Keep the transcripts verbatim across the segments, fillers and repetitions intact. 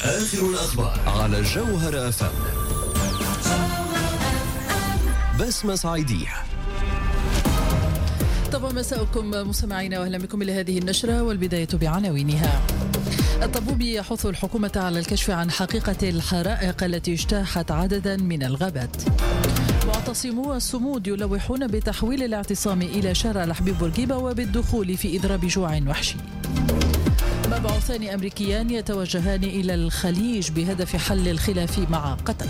آخر الأخبار على جوهر أف أم. بسمة صعيدية. طبعا مساءكم مستمعينا واهلا بكم الى هذه النشره، والبدايه بعناوينها. الطبوبي يحث الحكومه على الكشف عن حقيقه الحرائق التي اجتاحت عددا من الغابات. معتصمو الصمود يلوحون بتحويل الاعتصام الى شارع الحبيب بورقيبه وبالدخول في اضراب جوع وحشي. مبعوثان امريكيان يتوجهان الى الخليج بهدف حل الخلاف مع قطر.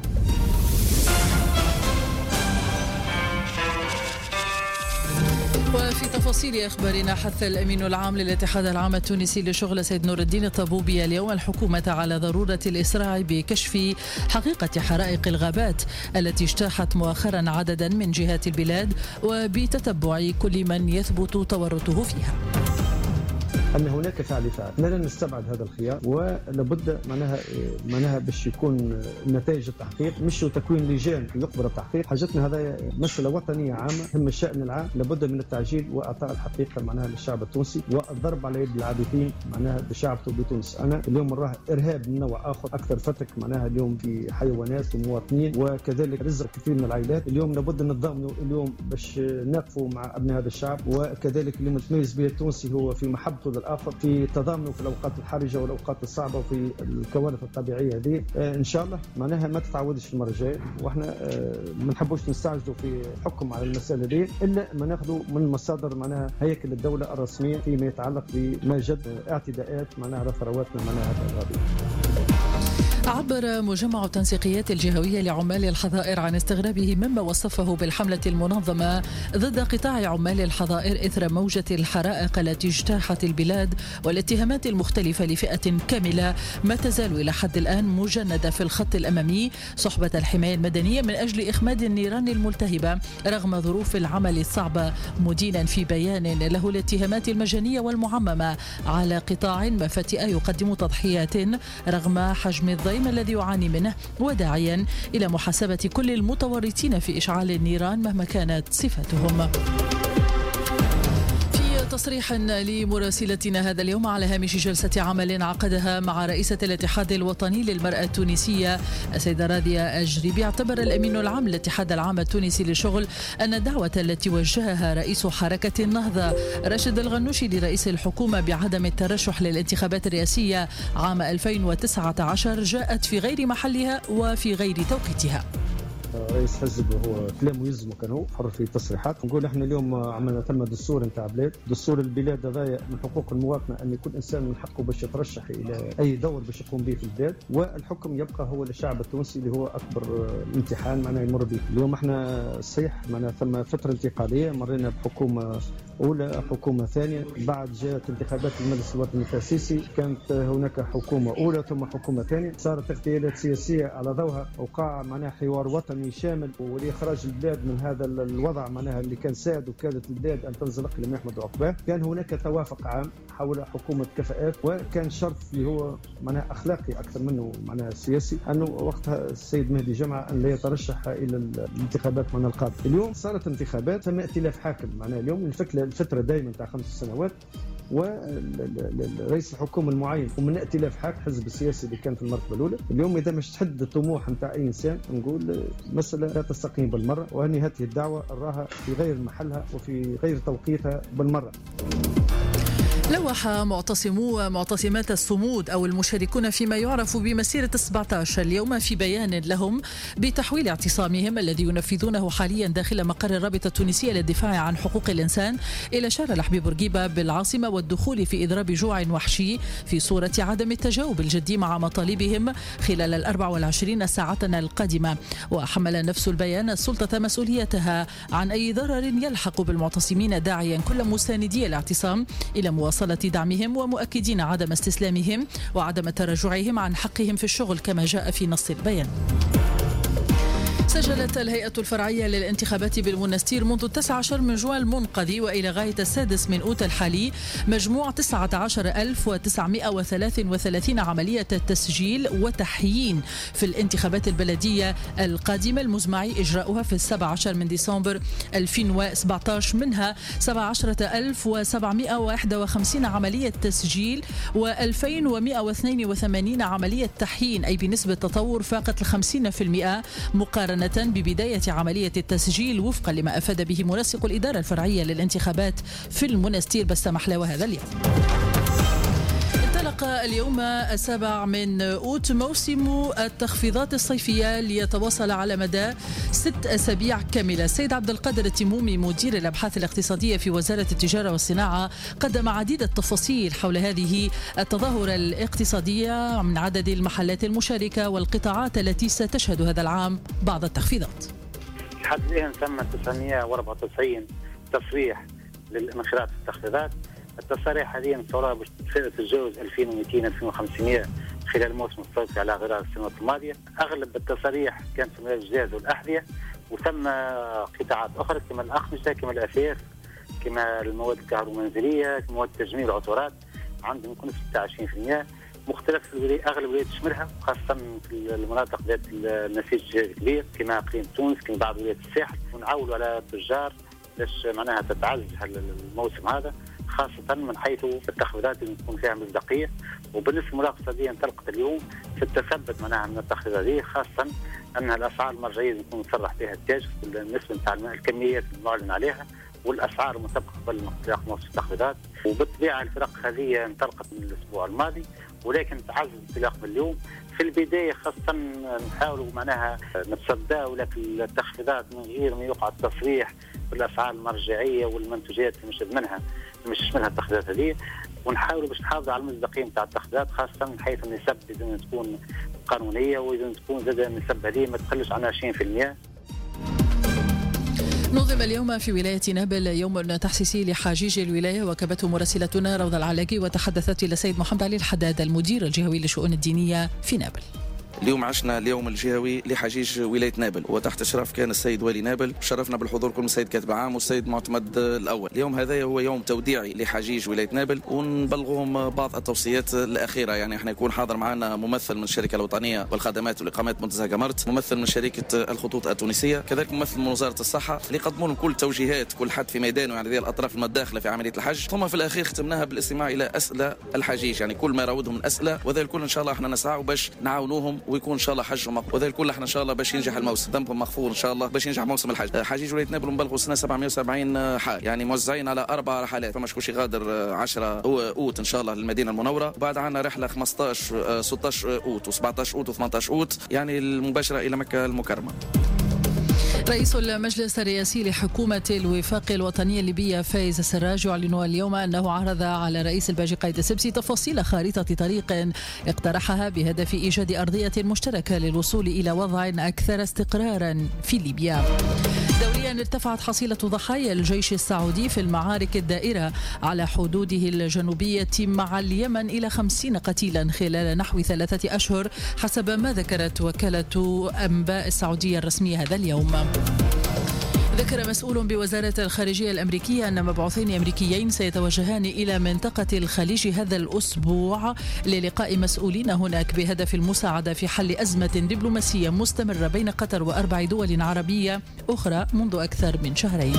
وفي تفاصيل أخبارنا، حث الأمين العام للاتحاد العام التونسي للشغل سيد نور الدين الطبوبي اليوم الحكومة على ضرورة الإسراع بكشف حقيقة حرائق الغابات التي اجتاحت مؤخرا عددا من جهات البلاد، وبتتبع كل من يثبت تورطه فيها. أن هناك فعل فعل، لا نستبعد هذا الخيار، ولابد معناها معناها باش يكون نتائج التحقيق مش تكوين لجان يقبل التحقيق. حاجتنا هذا مسألة وطنية عامة، هم الشأن العام، لابد من التعجيل وإعطاء الحقيقة معناها للشعب التونسي، والضرب على يد العابثين معناها بشعبته بتونس. أنا اليوم نراه إرهاب من نوع آخر أكثر فتك معناها اليوم في حيوانات ومواطنين، وكذلك رزق كثير من العائلات. اليوم لابد نتضامنوا اليوم باش نقفوا مع أبناء هذا الشعب، وكذلك اليوم تميز به التونسي هو في محبته للآخر، في تضامنه في الأوقات الحرجة والأوقات الصعبة وفي الكوارث الطبيعية هذه. إن شاء الله معناها ما تتعودش المرة الجاية، وإحنا ما نحبوش نستعجلوا في حكم على المسألة دي إلا ما ناخذوا من مصادر معناها هيكل الدولة الرسمية فيما يتعلق بما جد اعتداءات معناها على ثرواتنا معناها هذا الغابة. عبر مجمع التنسيقيات الجهوية لعمال الحظائر عن استغرابه مما وصفه بالحملة المنظمة ضد قطاع عمال الحظائر إثر موجة الحرائق التي اجتاحت البلاد، والاتهامات المختلفة لفئة كاملة ما تزال إلى حد الآن مجندة في الخط الأمامي صحبة الحماية المدنية من أجل إخماد النيران الملتهبة رغم ظروف العمل الصعبة، مدينا في بيان له الاتهامات المجانية والمعممة على قطاع ما فتئ يقدم تضحيات رغم حجم الضيم الذي يعاني منه، وداعيا إلى محاسبة كل المتورطين في إشعال النيران مهما كانت صفتهم. تصريح لمراسلتنا هذا اليوم على هامش جلسة عمل عقدها مع رئيسة الاتحاد الوطني للمرأة التونسية السيدة راضية أجريبي، اعتبر الأمين العام للاتحاد العام التونسي للشغل أن الدعوة التي وجهها رئيس حركة النهضة راشد الغنوشي لرئيس الحكومة بعدم الترشح للانتخابات الرئاسية عام ألفين وتسعة عشر جاءت في غير محلها وفي غير توقيتها. رئيس حزب هو كلامه يلزمه، كان هو حر في التصريحات. نقول احنا اليوم عملنا ثم دستور نتاع بلاد، دستور البلاد هذايا من حقوق المواطنه ان يكون انسان من حقه باش يترشح الى اي دور باش يقوم به في البلاد، والحكم يبقى هو للشعب التونسي اللي هو اكبر امتحان معناه يمر به. اليوم احنا صحيح معناه ثم فتره انتقاليه، مرينا بحكومه اولى حكومه ثانيه، بعد جاءت انتخابات المجلس الوطني التاسيسي، كانت هناك حكومه اولى ثم حكومه ثانيه، صارت اغتيالات سياسيه على ضوءها، وقع معناه حوار وطني شامل ولإخراج البلاد من هذا الوضع معناها اللي كان ساد، وكادت البلاد أن تنزلق لما يحمد عقباه. كان هناك توافق عام حول حكومة كفاءات، وكان شرط اللي هو معناها أخلاقي أكثر منه معناها سياسي، أنه وقتها السيد مهدي جمعة أن لا يترشح إلى الانتخابات من القادم. اليوم صارت انتخابات ثم ائتلاف حاكم، معناها اليوم الفترة دائما تاع خمس سنوات، ورئيس الحكومه المعين ومن ائتلاف حاكم حزب السياسي اللي كان في المرتبه الاولى. اليوم اذا مش تحد الطموح نتاع اي انسان، نقول مساله لا تستقيم بالمره، وهني هذه الدعوه نراها في غير محلها وفي غير توقيتها بالمره. لوح معتصمو معتصمات الصمود أو المشاركون فيما يعرف بمسيرة سبعة عشر اليوم في بيان لهم بتحويل اعتصامهم الذي ينفذونه حاليا داخل مقر الرابطة التونسية للدفاع عن حقوق الإنسان إلى شارع الحبيب بورقيبة بالعاصمة، والدخول في إضراب جوع وحشي في صورة عدم التجاوب الجدي مع مطالبهم خلال الأربع والعشرين ساعة القادمة. وحمل نفس البيان السلطة مسؤوليتها عن أي ضرر يلحق بالمعتصمين، داعيا كل مساندي الاعتصام إلى مواصلة دعمهم، ومؤكدين عدم استسلامهم وعدم تراجعهم عن حقهم في الشغل كما جاء في نص البيان. سجلت الهيئة الفرعية للانتخابات بالمنستير منذ التاسع عشر من جوان المنقذي وإلى غاية السادس من أوت الحالي مجموع تسعة عشر ألف وتسعمائة وثلاثة وثلاثين عملية تسجيل وتحيين في الانتخابات البلدية القادمة المزمع إجراؤها في السابع عشر من ديسمبر ألفين وسبعة عشر، منها سبعة عشر ألف وسبعمائة وواحد وخمسين عملية تسجيل وألفين ومائة واثنين وثمانين عملية تحيين، أي بنسبة تطور فاقت الخمسين بالمئة مقارنة ببداية عملية التسجيل وفقا لما أفاد به منسق الإدارة الفرعية للانتخابات في المنستير بسام حلاوة هذا اليوم. انطلق اليوم السابع من أوت موسم التخفيضات الصيفية ليتواصل على مدى ست أسابيع كاملة. السيد عبد القادر التمومي مدير الأبحاث الاقتصادية في وزارة التجارة والصناعة قدم عديد التفاصيل حول هذه التظاهرة الاقتصادية من عدد المحلات المشاركة والقطاعات التي ستشهد هذا العام بعض التخفيضات. لحد الآن تم تسعمائة وأربعة وتسعين تصريح من خلال التخفيضات. التصاريح هذه متصورة تتجاوز ألفين ومئتين ألفين وخمسمائة خلال الموسم الصيفي على غرار السنوات الماضية. أغلب التصاريح كانت في مجال الجهاز والأحذية، وثم قطاعات أخرى كما الأقمشة كما الأثاث كما المواد الكهرومنزلية كما مواد التجميل والعطورات عندهم يكون ستة وعشرين بالمئة. مختلف الولايات، أغلب الولايات تشملها خاصة في المناطق ذات النسيج الجهازي كبير كما إقليم تونس كما بعض ولايات الساحل، ونعولوا على التجار باش معناها تتعزز الموسم هذا، خاصة من حيث التخفيضات اللي تكون فيها مصداقية. وبالنسبة للمراقبة الاقتصادية انطلقت اليوم في التثبت معناها من التخفيضات هذه، خاصة أن الأسعار المرجعية اللي يكون مصرح بها التاجر بالنسبة نتاع الكميات المعلن عليها والأسعار المطبقة قبل انطلاق موسم التخفيضات. وبالطبيعة الفرق هذه انطلقت من الأسبوع الماضي ولكن تعزز انطلاق اليوم. في البداية خاصة نحاولوا معناها نتصداوا لك التخفيضات من غير ما يقع التصريح بالأسعار المرجعية والمنتوجات اللي مش منها مش منها التخفيضات هذه، ونحاولوا باش نحافظوا على المصداقية نتاع التخفيضات، خاصة من حيث النسب إذا تكون قانونية وإذا تكون زاد النسب هذه ما تقلش عن عشرين بالمئة. نظم اليوم في ولاية نابل يوم تحسيسي لحجيج الولاية، وكبته مراسلتنا روضة العلاقي وتحدثت إلى السيد محمد علي الحداد المدير الجهوي للشؤون الدينية في نابل. اليوم عشنا اليوم الجهوي لحجيج ولاية نابل، وتحت إشراف كان السيد والي نابل. شرفنا بالحضور كل السيد كاتب عام والسيد معتمد الأول. اليوم هذا هو يوم توديعي لحجيج ولاية نابل، ونبلغهم بعض التوصيات الأخيرة. يعني احنا يكون حاضر معنا ممثل من الشركة الوطنية والخدمات والإقامات منتزه قمرت، ممثل من شركة الخطوط التونسية، كذلك ممثل من وزارة الصحة، اللي يقدمون لهم كل توجيهات كل حد في ميدانه، يعني ذي الأطراف المتداخلة في عملية الحج. ثم في الأخير ختمناها بالاستماع إلى أسئلة الحجيج، يعني كل ما راودهم من أسئلة، وذا الكل إن شاء الله احنا نسعى باش نعاونوهم ويكون إن شاء الله حج، وذا الكل احنا ان شاء الله باش ينجح الموسم، ذنبهم مغفور ان شاء الله باش ينجح موسم الحج. حجيج ولاية نابل مبلغوا سنه سبعمائة وسبعين حال، يعني موزعين على اربع رحلات. فما شكون غادر عشرة اوت ان شاء الله للمدينه المنوره، وبعد عندنا رحله خمسطاش ستطاش اوت وسبعطاش اوت وثمانطاش اوت يعني المباشره الى مكه المكرمه. رئيس المجلس الرئاسي لحكومة الوفاق الوطنية الليبية فايز السراج يعلن اليوم أنه عرض على رئيس الباجي قايد السبسي تفاصيل خارطة طريق اقترحها بهدف إيجاد أرضية مشتركة للوصول إلى وضع أكثر استقرارا في ليبيا. دوليا ارتفعت حصيلة ضحايا الجيش السعودي في المعارك الدائرة على حدوده الجنوبية مع اليمن إلى خمسين قتيلا خلال نحو ثلاثة أشهر حسب ما ذكرت وكالة أنباء السعودية الرسمية هذا اليوم. ذكر مسؤول بوزارة الخارجية الأمريكية أن مبعوثين أمريكيين سيتوجهان إلى منطقة الخليج هذا الأسبوع للقاء مسؤولين هناك بهدف المساعدة في حل أزمة دبلوماسية مستمرة بين قطر وأربع دول عربية أخرى منذ أكثر من شهرين.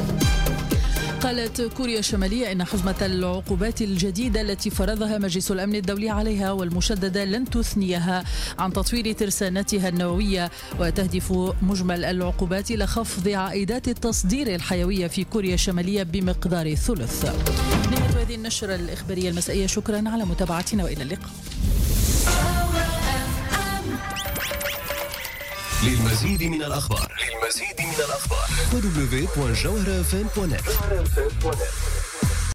قالت كوريا الشمالية إن حزمة العقوبات الجديدة التي فرضها مجلس الأمن الدولي عليها والمشددة لن تثنيها عن تطوير ترسانتها النووية، وتهدف مجمل العقوبات إلى خفض عائدات التصدير الحيوية في كوريا الشمالية بمقدار الثلث. نهاية هذه النشرة الإخبارية المسائية، شكرا على متابعتنا وإلى اللقاء. للمزيد من الأخبار للمزيد من الأخبار دبليو دبليو دبليو دوت جوهرة اف ام دوت نت.